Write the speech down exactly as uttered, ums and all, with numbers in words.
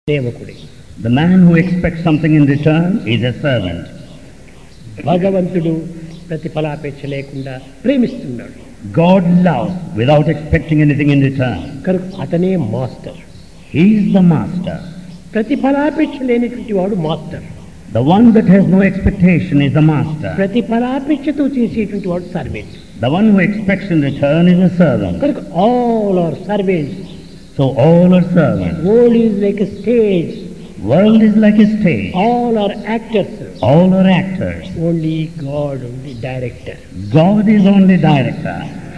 సేవకుడే. The man who expects something in return is a servant. భగవంతుడు ప్రతిఫలాపేక్ష లేకుండా ప్రేమిస్తున్నాడు. God loves without expecting anything in return. కనుక అతనే master. He is the master. ప్రతిఫలాపేక్ష లేనిటువంటి వాడు master. The one that has no expectation is the master. ప్రతిఫలాపేక్షతో చేసేటువంటి వాడు servant. The one who expects in return is a servant. కనుక all are servants. So all are servants. World is like a stage. World is like a stage. All are actors. All are actors. Only God, only director. God is only director.